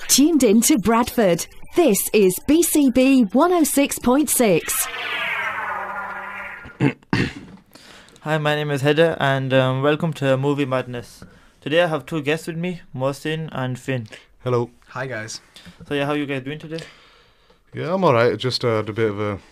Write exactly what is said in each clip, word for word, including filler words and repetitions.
Tuned in to Bradford. This is B C B one oh six point six. Hi, my name is Heather and um, welcome to Movie Madness. Today I have two guests with me, Mohsin and Finn. Hello. Hi guys. So yeah, how you guys doing today? Yeah, I'm alright. Just uh, had a bit of a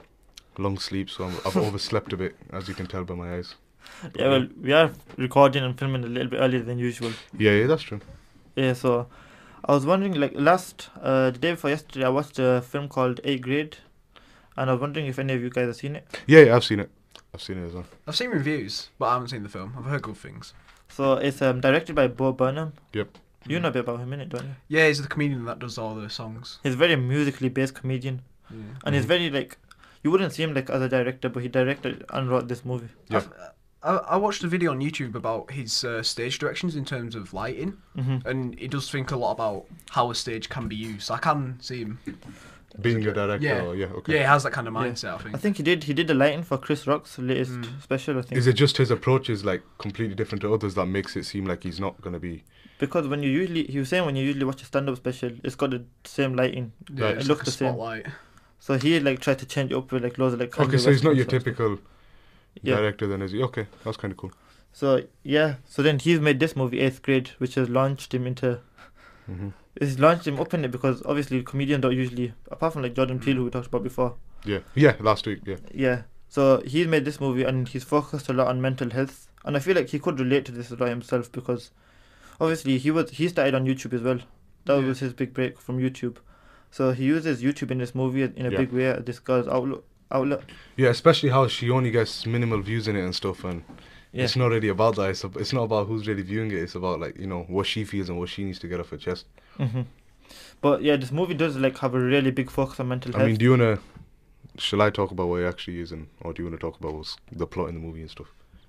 long sleep, so I'm, I've overslept a bit, as you can tell by my eyes. But Yeah, well, we are recording and filming a little bit earlier than usual. Yeah, yeah, that's true. Yeah, so I was wondering, like last, uh, the day before yesterday, I watched a film called Eighth Grade, and I was wondering if any of you guys have seen it. Yeah, yeah, I've seen it. I've seen it as well. I've seen reviews, but I haven't seen the film. I've heard good things. So it's um, directed by Bo Burnham. Yep. You know a bit about him, innit, don't you? Yeah, he's the comedian that does all the songs. He's a very musically based comedian, Yeah. and he's Mhm. very like, you wouldn't see him like as a director, but he directed and wrote this movie. Yeah. I've- I, I watched a video on YouTube about his uh, stage directions in terms of lighting, Mm-hmm. and he does think a lot about how a stage can be used. So I can see him. Being a director, Yeah. or, yeah, okay. Yeah, he has that kind of Yeah. mindset, I think. I think he did. He did the lighting for Chris Rock's latest Mm. special. I think Is it just his approach is like completely different to others that makes it seem like he's not going to be... because when you usually, he was saying when you usually watch a stand-up special, it's got the same lighting. Yeah, Right. it's It like looks a the same. spotlight. So he like tried to change it up with like loads of like. Okay, Kanye so he's West not and your stuff. typical Yeah. director then, is he? Okay, that's kind of cool. So yeah, so then he's made this movie Eighth Grade, which has launched him into. hmm It's launched him up in it because obviously comedians don't usually, apart from like Jordan Peele who we talked about before. Yeah, yeah, last week, yeah. Yeah. So he's made this movie and he's focused a lot on mental health, and I feel like he could relate to this a lot himself because, obviously he was he started on YouTube as well. That Yeah. was his big break from YouTube. So he uses YouTube in this movie in a Yeah. big way as this girl's outlet. Outlet. Yeah, especially how she only gets minimal views in it and stuff, and Yeah. it's not really about that. It's, ab- it's not about who's really viewing it. It's about, like, you know, what she feels and what she needs to get off her chest. hmm But yeah, this movie does like have a really big focus on mental health. I mean, do you want to... Shall I talk about what it actually is, and or do you want to talk about what's the plot in the movie and stuff?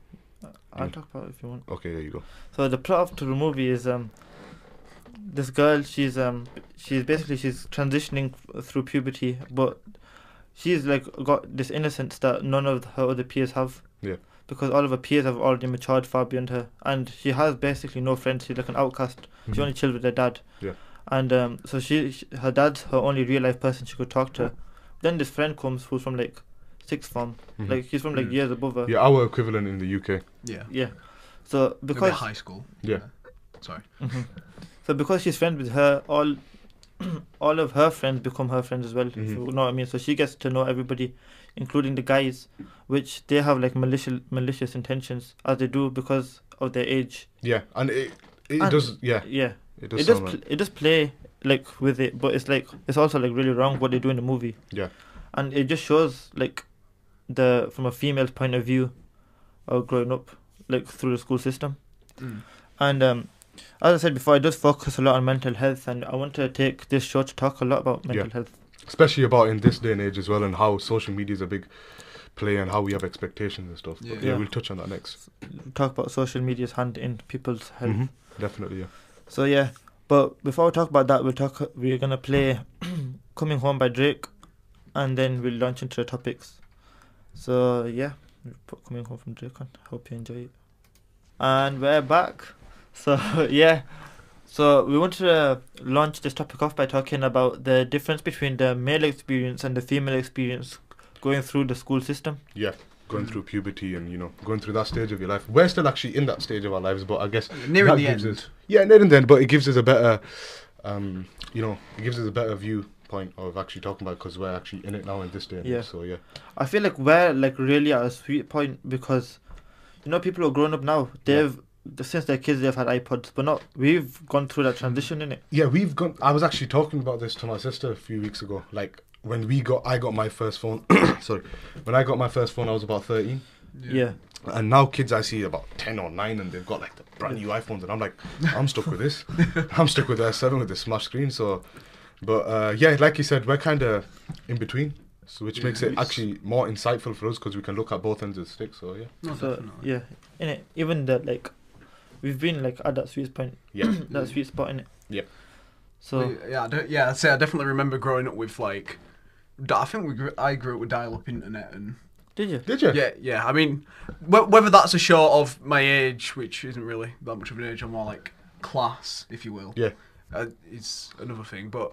I'll talk about it if you want. Okay, there you go. So the plot of the movie is um, this girl. She's um, she's basically she's transitioning f- through puberty, but she's like got this innocence that none of her other peers have. Yeah. Because all of her peers have already matured far beyond her, and she has basically no friends. She's like an outcast. She Mhm. only chills with her dad. Yeah. And um, so she, she, her dad's her only real life person she could talk to. Then this friend comes who's from like sixth form, Mhm. like he's from like Mm. years above her. Yeah, our equivalent in the U K. Yeah. Yeah. So Maybe because high school. Yeah. Sorry. hmm So because she's friends with her, all all of her friends become her friends as well. If Mhm. you know what I mean. So she gets to know everybody, including the guys, which they have like malicious malicious intentions as they do because of their age. Yeah, and it it And- does. Yeah, Yeah, it does it does sound pl- right. it does play like with it, but it's like it's also like really wrong what they do in the movie. Yeah. And it just shows like the from a female's point of view of growing up like through the school system. Mm. And um, as I said before, it does focus a lot on mental health, and I want to take this show to talk a lot about mental Yeah. health. Especially about in this day and age as well, and how social media is a big play and how we have expectations and stuff. But Yeah. yeah, Yeah. we'll touch on that next. Talk about social media's hand in people's health. Mhm. Definitely, yeah. So yeah, but before we talk about that, we'll talk. We're gonna play "Coming Home" by Drake, and then we'll launch into the topics. So yeah, we'll put "Coming Home" from Drake on. Hope you enjoy it. And we're back. So yeah, so we want to uh, launch this topic off by talking about the difference between the male experience and the female experience going through the school system. Yeah, going Mm. through puberty and, you know, going through that stage of your life. We're still actually in that stage of our lives, but I guess Nearing that the gives end. us- yeah, near the end, but it gives us a better, um, you know, it gives us a better viewpoint of actually talking about because we're actually in it now in this day and Yeah. age. So yeah, I feel like we're like really at a sweet point because, you know, people who are growing up now, they've since they're kids they've had iPods, but not we've gone through that transition in it. yeah, we've gone. I was actually talking about this to my sister a few weeks ago. Like when we got, I got my first phone. sorry, when I got my first phone, I was about thirteen. Yeah, And now kids I see about ten or nine and they've got like the brand new iPhones and I'm like, I'm stuck with this. I'm stuck with the S seven with the smash screen. So, but uh, yeah, like you said, we're kind of in between, so which Yeah, makes it it's- actually more insightful for us because we can look at both ends of the stick. So yeah, No, so definitely. yeah, in it even that like we've been like at that sweet point, yeah, that sweet spot in it. Yeah. So Well, yeah, I don't- yeah, I'd say I definitely remember growing up with like, d- I think we grew, I grew up with dial-up internet and did you? did you? yeah, yeah. I mean, wh- whether that's a show of my age, which isn't really that much of an age, or more like class, if you will. Yeah. uh, is another thing. But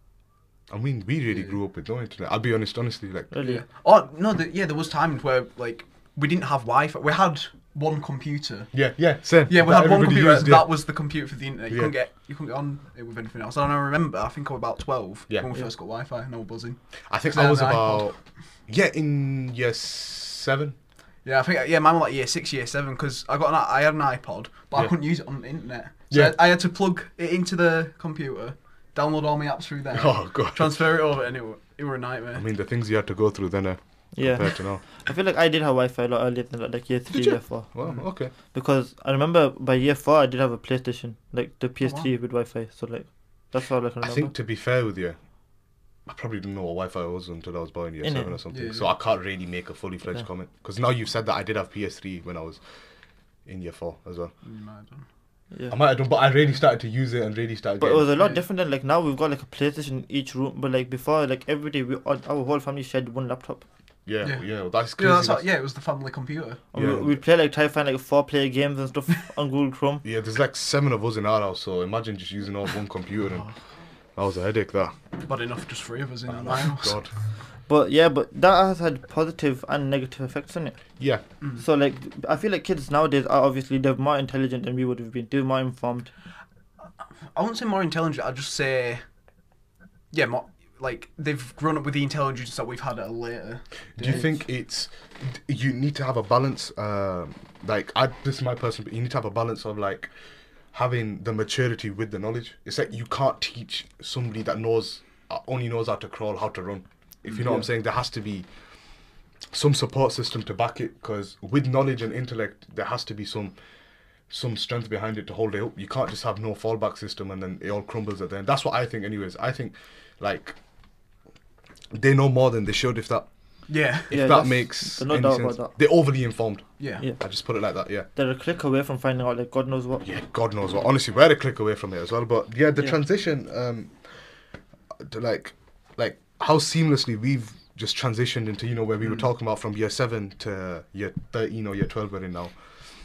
I mean, we really Yeah. grew up with no internet. I'll be honest, honestly, like Really? yeah, oh no, the, yeah, there was times where like we didn't have Wi-Fi. We had one computer. yeah, yeah, same. Yeah, we That had one everybody computer. used, yeah. That was the computer for the internet. You Yeah. couldn't get you couldn't get on it with anything else. And I remember, I think I was about twelve Yeah. when we Yeah. first got Wi-Fi. And I was buzzing. I think So I I was had an iPod. about yeah in year seven. Yeah, I think yeah, mine was like year six, year seven, because I got an I had an iPod, but I Yeah. couldn't use it on the internet. So Yeah. I, I had to plug it into the computer, download all my apps through there, Oh god. transfer it over, and it were, it were a nightmare. I mean, the things you had to go through then, uh, Yeah. compared to now. I feel like I did have Wi-Fi a lot earlier than that, like year three, Did you? year four. Wow. Okay. Because I remember by year four I did have a PlayStation, like the P S three wow. with Wi-Fi. So like that's all I can I remember. think to be fair with you, I probably didn't know what Wi-Fi was until I was born in year Innit? seven or something. Yeah, So yeah. I can't really make a fully fledged Yeah. comment because now you've said that I did have P S three when I was in year four as well. You might have done. Yeah. I might have done, but I really started to use it and really started. But it getting- was a lot Yeah. different than like now we've got like a PlayStation in each room. But like before, like every day we all, our whole family shared one laptop. yeah, Yeah. yeah, that's crazy. Yeah, that's how, that's- yeah, it was the family computer. And Yeah. we, we'd play like try to find like four player games and stuff on Google Chrome. Yeah, there's like seven of us in our house, so imagine just using all one computer, and that was a headache. That. Bad enough, just three of us in Oh our my house. God. But yeah, but that has had positive and negative effects on it. Yeah, So like I feel like kids nowadays are obviously they're more intelligent than we would have been. They're more informed. I wouldn't say more intelligent. I'd just say, yeah, more like they've grown up with the intelligence that we've had at a later. do you date. think it's you need to have a balance? Um, like, I this is my personal. But you need to have a balance of like having the maturity with the knowledge. It's like you can't teach somebody that knows uh, only knows how to crawl, how to run. If you know what I'm saying, there has to be some support system to back it. Because with knowledge and intellect, there has to be some some strength behind it to hold it up. You can't just have no fallback system and then it all crumbles at the end. That's what I think, anyways. I think like they know more than they should. If that Yeah. if Yeah, that that's- makes there's no any doubt sense. about that. They're overly informed. Yeah. Yeah. I just put it like that. Yeah. They're a click away from finding out like God knows what. Yeah. God knows what. Honestly, we're a click away from it as well. But yeah, the Yeah. transition um to like like how seamlessly we've just transitioned into, you know, where we were talking about from year seven to year thirteen or year twelve we're in now,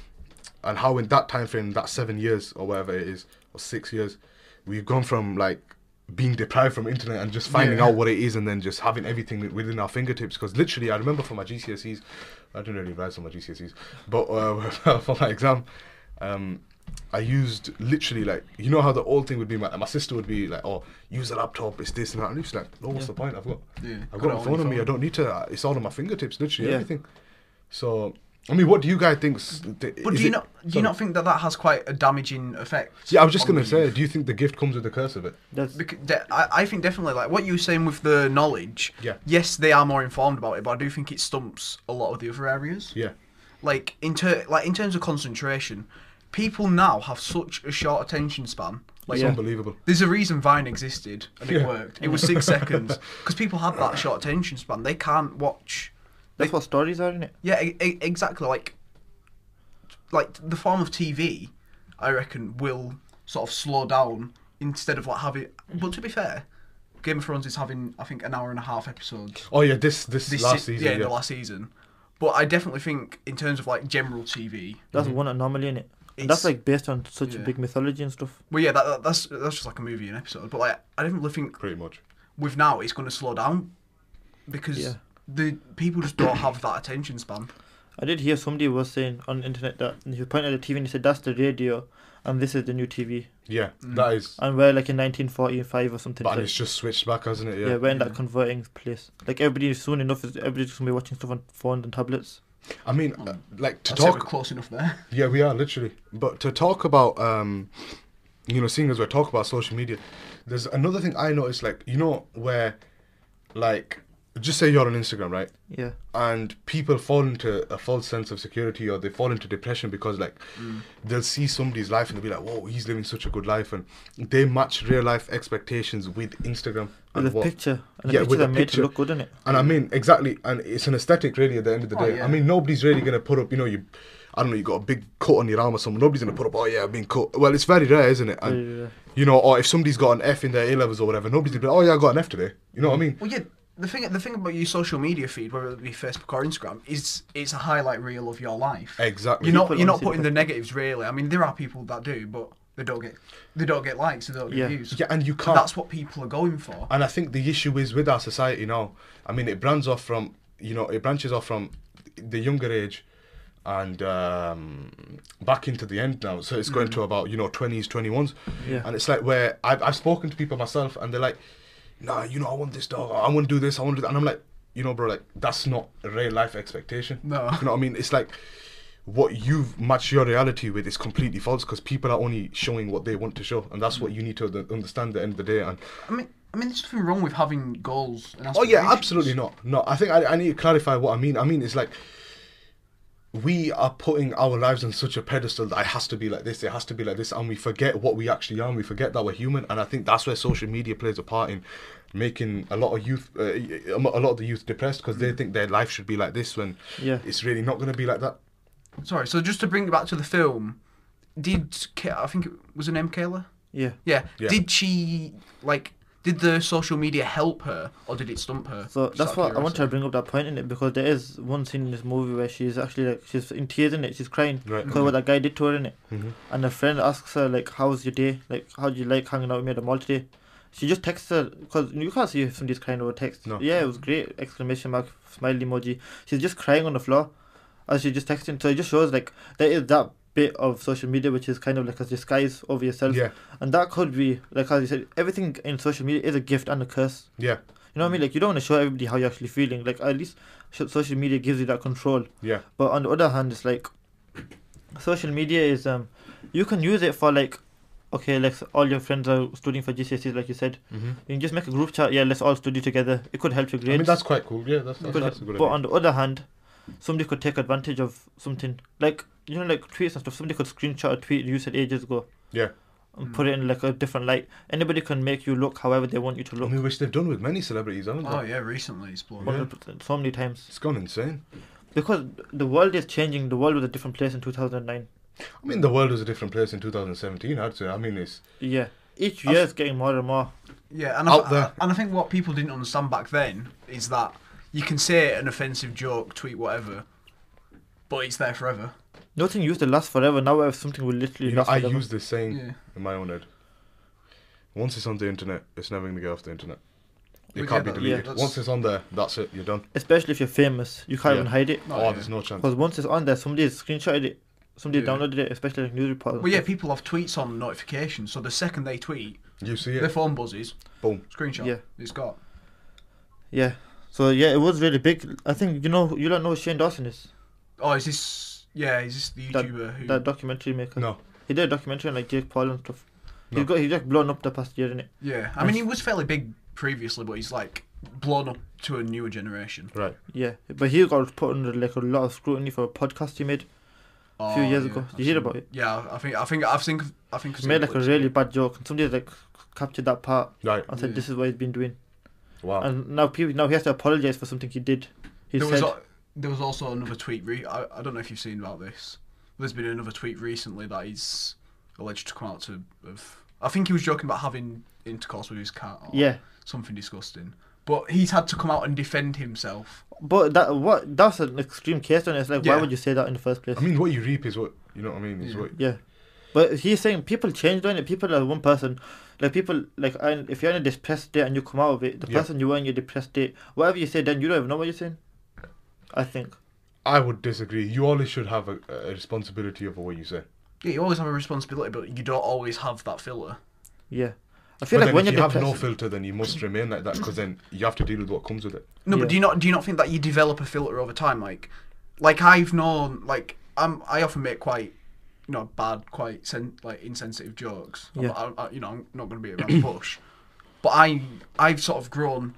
and how in that time frame, that seven years or whatever it is, or six years, we've gone from like being deprived from internet and just finding Yeah. out what it is, and then just having everything within our fingertips. Because literally, I remember for my G C S Es, I didn't really write on my G C S Es, but uh, for my exam, um, I used literally like, you know how the old thing would be, my, my sister would be like, oh, use a laptop, it's this and that, and it's like, no, what's Yeah. the point? I've got, Yeah. I've Got got it a on phone your on me, I phone. don't need to, it's all on my fingertips, literally Yeah. everything. So, I mean, what do you guys think? But do you not do you not think that that has quite a damaging effect? Yeah, I was just on gonna the say, youth? do you think the gift comes with the curse of it? That's Because de- I, I think definitely like what you were saying with the knowledge. Yeah. Yes, they are more informed about it, but I do think it stumps a lot of the other areas. Yeah. Like in ter- like in terms of concentration, people now have such a short attention span. Like It's Yeah. unbelievable. there's a reason Vine existed and it Yeah. worked. It was six seconds because people have that short attention span. They can't watch. that's what stories are, in it. Yeah, e- e- exactly. Like, like the form of T V, I reckon will sort of slow down instead of like having. But to be fair, Game of Thrones is having I think an hour and a half episodes. Oh yeah, this this, This last se- season. yeah, Yeah, the last season. But I definitely think in terms of like general T V. That's one anomaly in it. And It's- that's like based on such a yeah. big mythology and stuff. Well, yeah, that, that, that's that's just like a movie and episode. But like, I definitely think pretty much. with now it's going to slow down because Yeah. the people just don't have that attention span. I did hear somebody was saying on the internet that he pointed at the T V and he said that's the radio and this is the new T V. Yeah, Mm. that is. And we're like in nineteen forty-five or something. But like- it's just switched back, hasn't it? Yeah. yeah, we're in Yeah. that converting place. Like everybody soon enough is everybody's just gonna be watching stuff on phones and tablets. I mean, uh, like to I'd say we're talk. close enough there. Yeah, we are literally. But to talk about, um, you know, seeing as we're talking about social media, there's another thing I noticed. Like, you know, where, like, just say you're on Instagram, right? Yeah. And people fall into a false sense of security, or they fall into depression because like they'll see somebody's life and they'll be like, whoa, he's living such a good life, and they match real life expectations with Instagram With and a what- picture. And Yeah, the picture with that the made picture. it look good, innit? and I mean, exactly, and it's an aesthetic really at the end of the Oh, day. yeah. I mean, nobody's really gonna put up, you know, you I don't know, you got a big cut on your arm or something, nobody's gonna put up, oh yeah, I've been cut. Well, it's very rare, isn't it? And Very rare. you know, or if somebody's got an F in their A levels or whatever, nobody's gonna be like, oh yeah, I got an F today. You know what I mean? Well, yeah. The thing, the thing about your social media feed, whether it be Facebook or Instagram, is it's a highlight reel of your life. Exactly. You're not, People you're not honestly putting do. the negatives really. I mean, there are people that do, but they don't get they don't get likes, they don't get Yeah. views. Yeah, and you And can't. that's what people are going for. And I think the issue is with our society now. I mean, it branches off from, you know, it branches off from the younger age and um, back into the end now. So it's going to about, you know, twenties, twenty-ones. Yeah. And it's like where I've, I've spoken to people myself and they're like, nah, you know, I want this dog. I want to do this. I want to do that. And I'm like, you know, bro, like, that's not a real life expectation. No. You know what I mean? It's like what you've matched your reality with is completely false because people are only showing what they want to show. And that's what you need to th- understand at the end of the day. And I mean, I mean, there's nothing wrong with having goals. And oh yeah, aspirations. absolutely not. No, I think I, I need to clarify what I mean. I mean, it's like we are putting our lives on such a pedestal that it has to be like this, it has to be like this, and we forget what we actually are, and we forget that we're human. And I think that's where social media plays a part in making a lot of youth, uh, a lot of the youth depressed because they think their life should be like this when Yeah. it's really not going to be like that. Sorry, so just to bring it back to the film, did Ka- I think it was her name Kayla? Yeah. Yeah. Yeah. Did she like? Did the social media help her, or did it stump her? So Just that's out of what I wanted to curiosity. bring up that point in it because there is one scene in this movie where she's actually like she's in tears in it, she's crying Right. because what that guy did to her in it, Mhm. and a friend asks her like, "How's your day? Like, how do you like hanging out with me at the mall today?" She just texts her because you can't see if somebody's crying over text. No. Yeah, it was great! Exclamation mark, smiley emoji. She's just crying on the floor as she just texting. So it just shows like there is that bit of social media which is kind of like a disguise over yourself, Yeah, and that could be like as you said, everything in social media is a gift and a curse. yeah, You know what I mean? Like, you don't want to show everybody how you're actually feeling. Like, at least sh- social media gives you that control. yeah, But on the other hand, it's like, social media is, um, you can use it for, like, okay, like, all your friends are studying for G C S Es, like you said. hmm You can just make a group chat, yeah, let's all study together. It could help your grades. I mean, that's quite cool. Yeah, that's, It that's, could that's a help. good But idea. on the other hand, somebody could take advantage of something. Like, you know, like tweets and stuff. Somebody could screenshot a tweet you said ages ago Yeah, and put it in, like, a different light. Anybody can make you look however they want you to I look. mean, which they've done with many celebrities, haven't they? Oh yeah, recently it's blown. Yeah. one hundred percent, so many times. It's gone insane. Because the world is changing. The world was a different place in two thousand nine. I mean, the world was a different place in two thousand seventeen, I'd say. I mean, it's Yeah. Each I've- year is getting more and more. Yeah, and Out I, there. and I think what people didn't understand back then is that you can say an offensive joke, tweet whatever, but it's there forever. Nothing used to last forever. Now if something will literally you know, last I forever. use this saying Yeah. in my own head. Once it's on the internet, it's never going to get off the internet. It We can't get be that, deleted. yeah, that's- Once it's on there, that's it. You're done. Especially if you're famous. You can't Yeah. even hide it. No, oh, yeah. there's no chance. Because once it's on there, somebody's screenshotted it. Somebody Yeah. downloaded it, especially like news reporters. Well, yeah, people have tweets on notifications, so the second they tweet, You see their it. phone buzzes, Boom. screenshot. Yeah. It's got. Yeah. So yeah, it was really big. I think you know you don't know who Shane Dawson is. Oh, is this? Yeah, is this the That- YouTuber who? That documentary maker. No. He did a documentary on like Jake Paul and stuff. No. He's got he's just blown up the past year, innit? Yeah, I mean he was fairly big previously, but he's like blown up to a newer generation. Right. Yeah. But he got put under like a lot of scrutiny for a podcast he made. A few years ago. Did you hear about it? Yeah, I think I think I think I think. I've He seen made like a clips. really bad joke, and somebody like captured that part Right. and said Yeah. this is what he's been doing. Wow. And now people now he has to apologize for something he did. He There said, was al- there was also another tweet. Re- I I don't know if you've seen about this. There's been another tweet recently that he's alleged to come out to. Of, I think he was joking about having intercourse with his cat. Or yeah, Something disgusting. But he's had to come out and defend himself. but that what that's an extreme case, and it's like why Yeah. would you say that in the first place? I mean, what you reap is what, you know what I mean? Is Yeah. what, yeah, but he's saying people change, don't it? People are one person. Like people like and if you're in a depressed state and you come out of it, the Yeah. person you were in your depressed state, whatever you say, then you don't even know what you're saying. I think. I would disagree. You always should have a, a responsibility over what you say. Yeah, you always have a responsibility, but you don't always have that filter. Yeah, I feel But like then when if you're you have depressed, no filter, then you must remain like that because then you have to deal with what comes with it. No, Yeah. but do you not do you not think that you develop a filter over time? Like, like I've known, like I'm I often make quite, you know, bad, quite sen- like insensitive jokes. Yeah. I, I, you know, I'm not going to be around the bush, but I I've sort of grown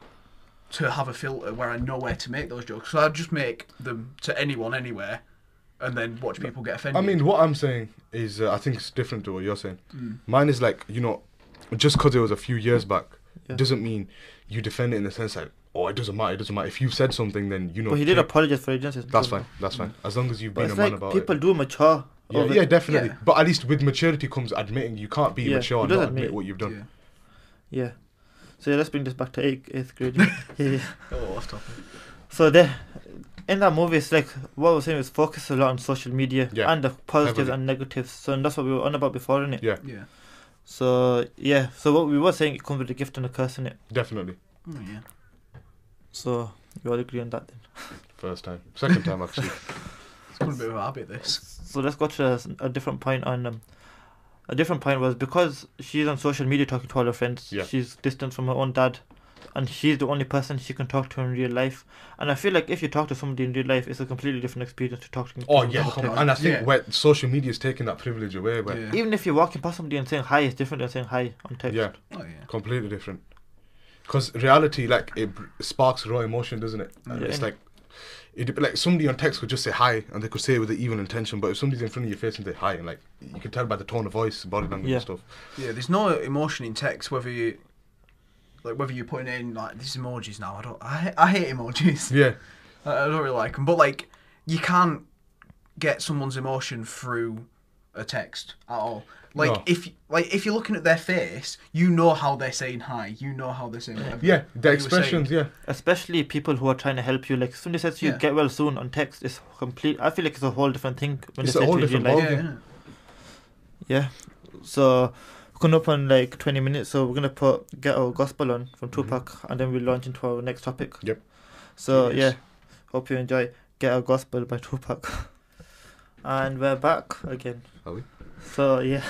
to have a filter where I know where to make those jokes. So I just make them to anyone, anywhere, and then watch people get offended. I mean, what I'm saying is, uh, I think it's different to what you're saying. Mine is like, you know, just because it was a few years back, Yeah. doesn't mean you defend it in the sense like, oh, it doesn't matter, it doesn't matter. If you've said something, then you know. but he did take- apologize for it. Just That's fine. That's fine. As long as you've But been a it's man like about people it. do mature. Yeah, over yeah, it. definitely. Yeah. But at least with maturity comes admitting you can't be Yeah, mature he and does not admit admit it. what you've done. Yeah. Yeah. So yeah, let's bring this back to eighth, eighth grade. yeah. Oh, off topic. So there, in that movie, it's like what I was saying was focus a lot on social media Yeah, and the positives heavily. and negatives. So and that's what we were on about before, innit? Yeah, Yeah. So yeah, so what we were saying, it comes with a gift and a curse in it. definitely. Oh, yeah. So you all agree on that then? First time, second time actually. It's got a bit of a habit, this. So let's go to a, a different point on um, a different point was because she's on social media talking to all her friends. Yeah. She's distant from her own dad, and she's the only person she can talk to in real life. And I feel like if you talk to somebody in real life, it's a completely different experience to talk to. Oh them yeah, on text. and I think Yeah. where social media is taking that privilege away, where Yeah. Even if you're walking past somebody and saying hi, it's different than saying hi on text. yeah, Oh, yeah. completely different. Because reality, like it br- sparks raw emotion, doesn't it? And Yeah. it's like, it like somebody on text could just say hi, and they could say it with an evil intention. But if somebody's in front of your face and say hi, and like you can tell by the tone of voice, body language Yeah. and stuff. Yeah, there's no emotion in text, whether you, like, whether you're putting in, like, this is emojis now. I don't, I, ha- I hate emojis. Yeah, I, I don't really like them. But, like, you can't get someone's emotion through a text at all. Like, No. if like if you're looking at their face, you know how they're saying hi. You know how they're saying whatever. yeah, the you were expressions, saying. yeah, Especially people who are trying to help you. Like somebody says to you, Yeah. "Get well soon" on text. It's complete. I feel like it's a whole different thing when It's they a say whole it to you in different real life. Yeah, ballgame. yeah. Yeah. So we're coming up on like twenty minutes. So we're gonna put Get Our Gospel on from Tupac, and then we'll launch into our next topic. Yep. So Yes. yeah, hope you enjoy Get Our Gospel by Tupac. And we're back again. Are we? So yeah.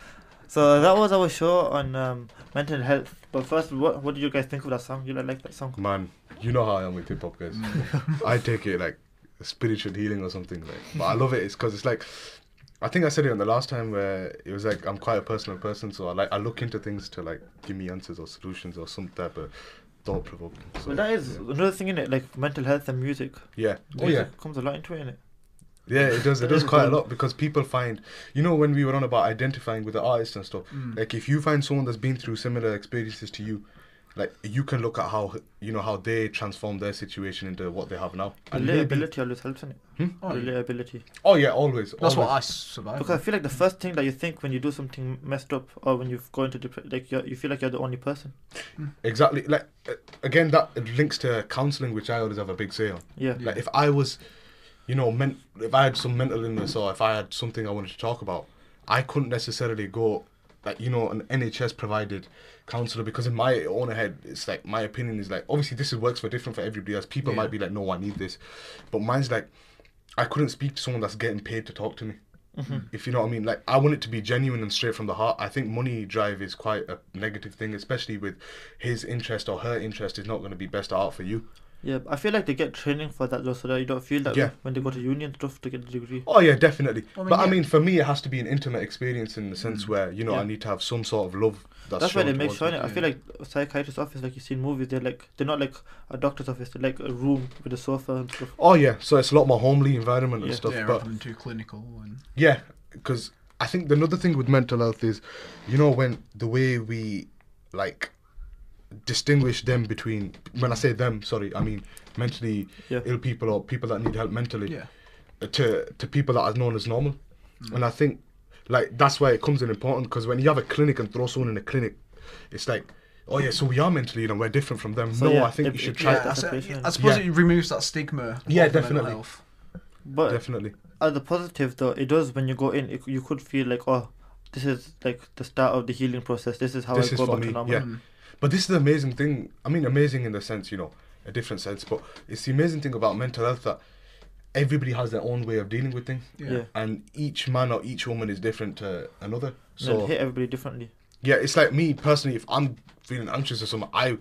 So that was our show on um, mental health. But first, what what did you guys think of that song? You like, like that song? Man, you know how I am with hip hop, guys. I take it like a spiritual healing or something. Like, but I love it. It's because it's like, I think I said it on the last time where it was like I'm quite a personal person, so I like I look into things to like give me answers or solutions or some type of thought provoking. So, Well, that is yeah. another thing in it, like mental health and music. Yeah. Oh Music yeah. comes a lot into it, innit? Yeah, it does. It That does is quite a good. lot because people find, you know, when we were on about identifying with the artist and stuff. Mm. Like, if you find someone that's been through similar experiences to you, like you can look at how you know how they transform their situation into what they have now. And maybe- Relatability always helps in it. Oh, yeah. Relatability. oh yeah, always. That's what I always. survived. Because I feel like the first thing that you think when you do something messed up or when you go into depression, like you're, you feel like you're the only person. Exactly. Like uh, again, that links to counselling, which I always have a big say on. Yeah. Yeah. Like if I was, you know, men- if I had some mental illness or if I had something I wanted to talk about, I couldn't necessarily go, like, you know, an N H S provided counsellor, because in my own head, it's like my opinion is like, obviously this is works for different for everybody else. People Yeah. might be like, no, I need this, but mine's like, I couldn't speak to someone that's getting paid to talk to me. Mm-hmm. If you know what I mean, like I want it to be genuine and straight from the heart. I think money drive is quite a negative thing, especially with his interest or her interest is not going to be best out for you. Yeah, but I feel like they get training for that though, so that you don't feel that Yeah. way when they go to uni and stuff to get the degree. Oh yeah, definitely. I mean, but I yeah. mean, for me, it has to be an intimate experience in the sense where you know Yeah. I need to have some sort of love. That's, That's why they shown make towards sure. me. innit? I feel like a psychiatrist's office, like you see in movies, they're like they're not like a doctor's office. They're like a room with a sofa and stuff. Oh yeah, so it's a lot more homely environment and Yeah. stuff. yeah, but rather than too clinical. And yeah, because I think the another thing with mental health is, you know, when the way we like distinguish them between, when I say them, sorry, I mean mentally Yeah. ill people or people that need help mentally, yeah, uh, to to people that are known as normal. And I think like that's why it comes in important, because when you have a clinic and throw someone in a clinic, it's like, oh yeah, so we are mentally ill and we're different from them. So, no, yeah, I think it- you should it- try. yeah. I, that's s- a patient. I suppose Yeah. it removes that stigma. Yeah, of mental definitely. health. But Definitely. as a positive though, it does when you go in, it, you could feel like, oh, this is like the start of the healing process. This is how This I is go for back me, to normal. yeah. Mm. But this is the amazing thing. I mean, amazing in the sense, you know, a different sense. But it's the amazing thing about mental health that everybody has their own way of dealing with things, Yeah. Yeah. and each man or each woman is different to another. So they So hit everybody differently. yeah, it's like me personally. If I'm feeling anxious or something, I,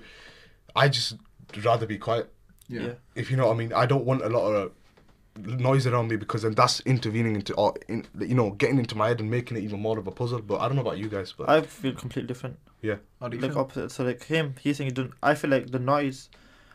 I just rather be quiet. Yeah. Yeah. If you know what I mean. I don't want a lot of noise around me, because then that's intervening into, or in, you know, getting into my head and making it even more of a puzzle. But I don't know about you guys, but I feel completely different. yeah, How do you Like feel? opposite. So like him, he's saying he don't. I feel like the noise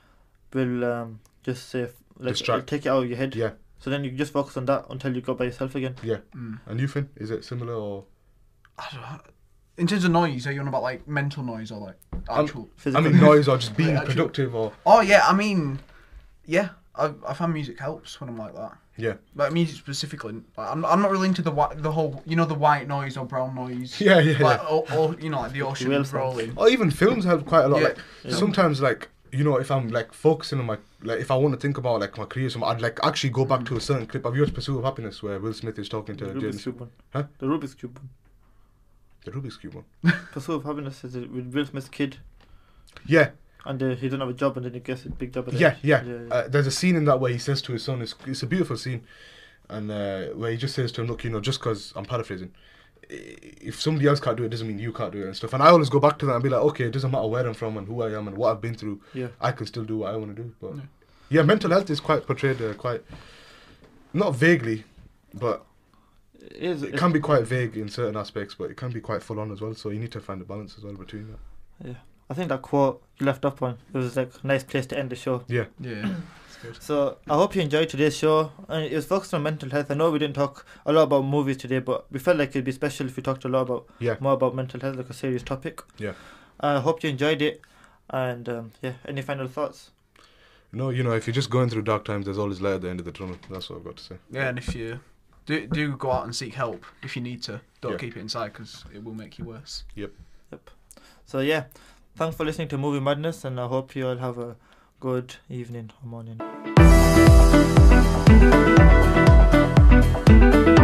will um just say f- like Distract. it'll take it out of your head. yeah, So then you just focus on that until you go by yourself again. yeah. Mm. And you, Finn, is it similar or? I don't know. In terms of noise, are you on about like mental noise or like Um, actual? I Physical. mean, noise or just being Like, actual- productive or Oh yeah, I mean, yeah, I I find music helps when I'm like that. yeah, Like music specifically, like, I'm I'm not really into the whi- the whole you know the white noise or brown noise. yeah, yeah. Like yeah. or, or you know like the ocean Whale sounds. rolling. Or even films help quite a lot. Yeah. Like Yeah. sometimes, like you know, if I'm like focusing on my, like, if I want to think about like my career, so I'd like actually go back to a certain clip. Have you watched Pursuit of Happiness where Will Smith is talking to The Rubik's Jaden? Cube one. Huh? The Rubik's Cube one. The Rubik's Cube one. Pursuit of Happiness is it with Will Smith's kid, Yeah, and uh, he doesn't have a job, and then he gets a big job. At the yeah, end. yeah. yeah, yeah. Uh, there's a scene in that where he says to his son, it's, it's a beautiful scene, and uh, where he just says to him, look, you know, just because, I'm paraphrasing, i- if somebody else can't do it, doesn't mean you can't do it and stuff. And I always go back to that and be like, okay, it doesn't matter where I'm from and who I am and what I've been through, yeah. I can still do what I want to do. But Yeah. yeah, mental health is quite portrayed uh, quite, not vaguely, but It is. it can be quite vague in certain aspects, but it can be quite full on as well. So you need to find a balance as well between that. Yeah. I think that quote you left up on, it was like a nice place to end the show. Yeah. Yeah, it's good. So I hope you enjoyed today's show. And it was focused on mental health. I know we didn't talk a lot about movies today, but we felt like it'd be special if we talked a lot about Yeah. more about mental health, like a serious topic. Yeah. I hope you enjoyed it. And um, yeah, any final thoughts? No, you know, if you're just going through dark times, there's always light at the end of the tunnel. That's what I've got to say. Yeah, and if you do, do go out and seek help if you need to, don't Yeah. keep it inside because it will make you worse. So yeah, thanks for listening to Movie Madness, and I hope you all have a good evening or morning.